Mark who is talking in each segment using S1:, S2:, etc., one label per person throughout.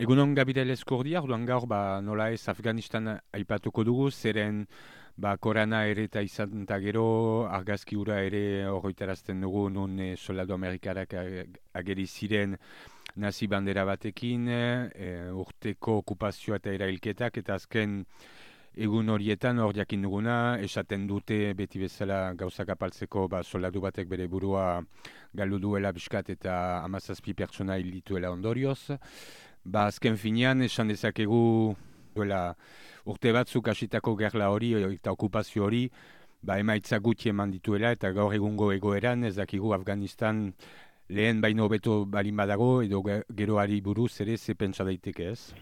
S1: Egunon Gabriel Eskurdia, orduan gaur nola ez Afganistan aipatuko dugu, zeren korana ere eta izan eta gero argazki hura ere horretarazten dugu nun soldadu amerikarak ageri ziren nazi bandera batekin, urteko okupazioa eta erailketak eta azken egun horietan hor jakin duguna, esaten dute beti bezala gauzak apaltzeko soldadu batek bere burua galdu duela biskat eta 17 pertsona hil dituela ondorioz. Azken finean, esan dezakegu duela urte batzuk hasitako gerla hori eta okupazio hori, emaitza gutxi eman dituela eta gaur egungo egoeran ez dakigu Afganistan lehen baino hobeto balin badago edo geroari buruz ere ze pentsa daiteke ez?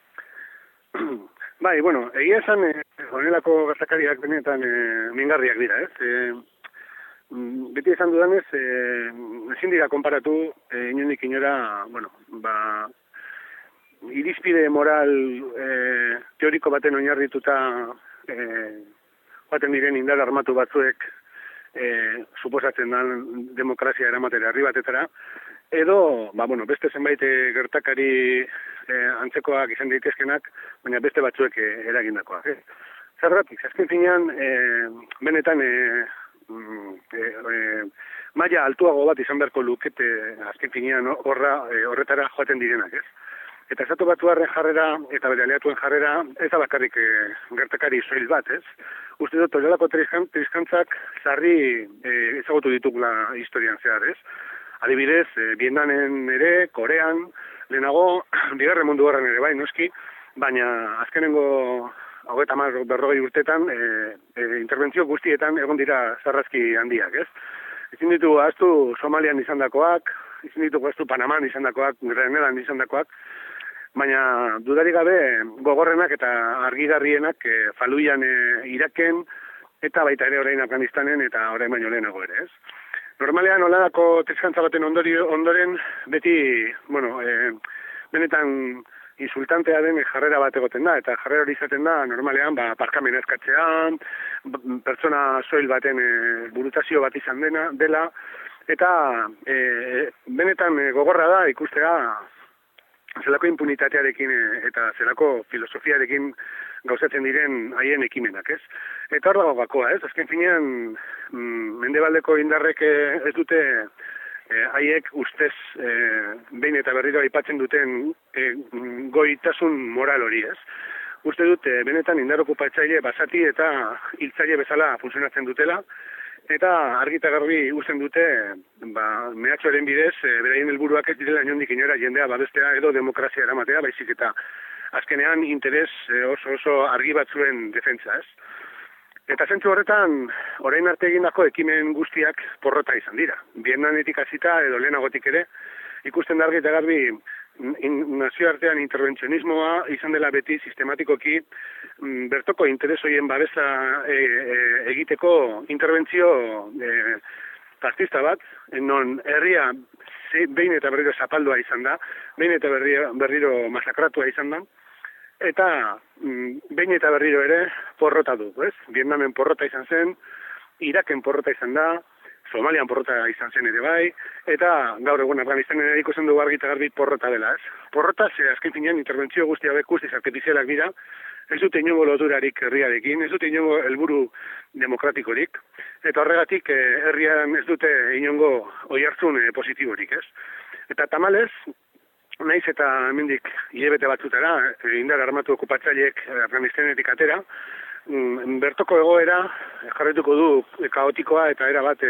S2: Bueno, egia esan, honelako gertakariak benetan mingarriak dira, ez? Beti esan dudanez, ezin dira konparatu, inondik inora, irizpide moral teoriko baten oinarrituta joaten diren indar armatu batzuek suposatzen den demokrazia eramatera herri batetara, edo, beste zenbait gertakari antzekoak izan daitezkenak, baina beste batzuek eragindakoak. Zergatik, azken finean, benetan maila altuago bat izan beharko lukete azken finean horretara joaten direnak, ez? Eta Estatu Batuarren jarrera eta bere aliatuen jarrera ez da bakarrik gertakari soil bat, ez? Uste dut, horrelako triskantzak sarri ezagutu ditugula historian zehar, ez? Adibidez, Vietnamen ere, Korean, lehenago, Bigarren Mundu Gerran ere bai, noski, baina azkenengo 30-40 urtetan interbentzio guztietan egon dira sarrazki handiak, ez? Ezin ditugu ahaztu Somalian izandakoak, ezin ditugu ahaztu Panaman izandakoak, Grenelan izandakoak, baina dudarik gabe gogorrenak eta argigarrienak Faluian Iraken eta baita ere orain Afganistanen eta orain baino lehenago ere, ez? Normalean holadako trizkantza baten ondoren beti, benetan insultantea den jarrera bat egoten da, eta jarrera hori izaten da normalean parkamena eskatzean, pertsona soil baten burutazio bat izan dela, eta benetan gogorra da ikustea zelako impunitatearekin eta zelako filosofiarekin gauzatzen diren haien ekimenak, ez? Eta hor dago gakoa, ez? Azken finean, mendebaldeko indarrek ez dute haiek ustez behin eta berriro aipatzen duten goitasun moral hori, ez? Uste dut, benetan indar okupatzaile basati eta hiltzaile bezala funtzionatzen dutela, eta argi eta garbi usten dute mehatxoaren bidez, beraien helburuak ez direla inondik inora jendea babestea edo demokrazia eramatea, baizik eta azkenean interes oso argi batzuen defentsa, ez? Eta zentzu horretan, orain arte egindako ekimen guztiak porrota izan dira. Vietnametik hasita edo lehenagotik ere, ikusten da argi eta garbi nazioartean interbentzionismoa izan dela beti sistematikoki bertoko interes horien babesa egiteko interbentzio partista bat, non herria behin eta berriro zapaldua izan da, behin eta berriro masakratua izan da, eta behin eta berriro ere porrota du, ez? Vietnamen porrota izan zen, Iraken porrota izan da, Somalian porrota izan zen ere bai, eta gaur egun Afganistanen ere ikusten dugu argi eta garbi porrota dela, ez? Porrota, azken finean interbentzio guzti hauek guztiz artifizialak dira, ez dute inongo loturarik herriarekin, ez dute inongo helburu demokratikorik, eta horregatik herrian ez dute inongo oihartzun positiborik, ez? Eta tamalez, naiz eta hemendik hilabete batzutara, indar armatu okupatzaileek Afganistanetik atera, bertoko egoera jarretuko du kaotikoa eta era bat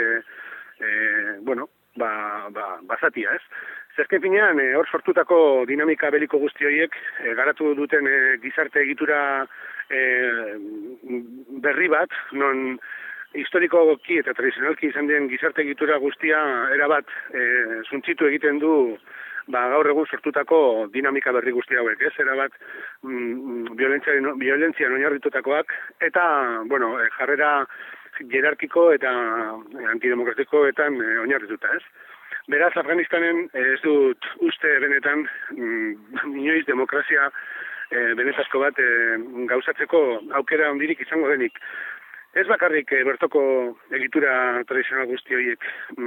S2: basatia, ez? Zerken finean, hor sortutako dinamika beliko guzti horiek garatu duten gizarte egitura berri bat, non historikoki eta tradizionalki izan den gizarte egitura guztia erabat suntzitu egiten du gaur egun sortutako dinamika berri guzti hauek, ez? Erabat violentzian oinarritutakoak eta, jarrera jerarkiko eta antidemokratikoetan oinarrituta, ez? Beraz, Afganistanen ez dut uste benetan inoiz demokrazia benetazko bat gauzatzeko aukera handirik izango denik. Ez bakarrik bertoko egitura tradizional guzti horiek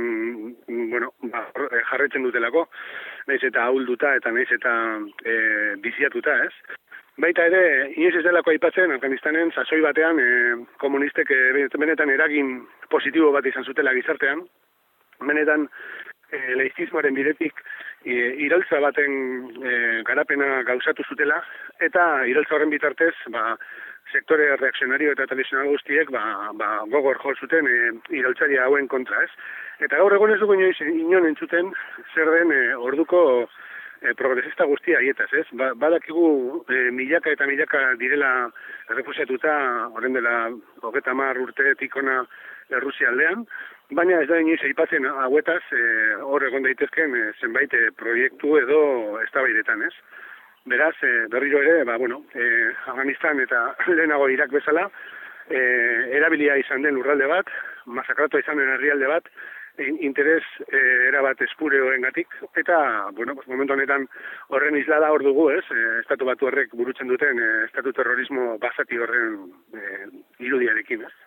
S2: jarretzen dutelako, nahiz eta ahulduta eta nahiz eta biziatuta, ez? Baita ere, inoiz ez delako aipatzen, Afganistanen sasoi batean komunistek benetan eragin positibo bat izan zutela gizartean, benetan laizismoaren bidetik iraultza baten garapena gauzatu zutela, eta iraultza horren bitartez, sektore reakzionario eta tradizional guztiek gogor jo zuten iraultzari hauen kontra, ez? Eta gaur egon ez dugu inon entzuten zer den orduko progresista guztia haietaz, ez? Badakigu milaka eta milaka direla errefusiatuta, horren dela 30 urtetik ona Errusia aldean, baina ez da inoiz aipatzen hauetaz hor egon daitezken zenbait proiektu edo eztabaidetan, ez? Beraz, berriro ere, Afganistan eta lehenago Irak bezala, erabilia izan den lurralde bat, masakratua izan den herrialde bat, interes erabat espureoengatik, eta, momentu honetan horren islada hor dugu, ez? Estatu Batuarrek burutzen duten estatu terrorismo basati horren irudiarekin, ez?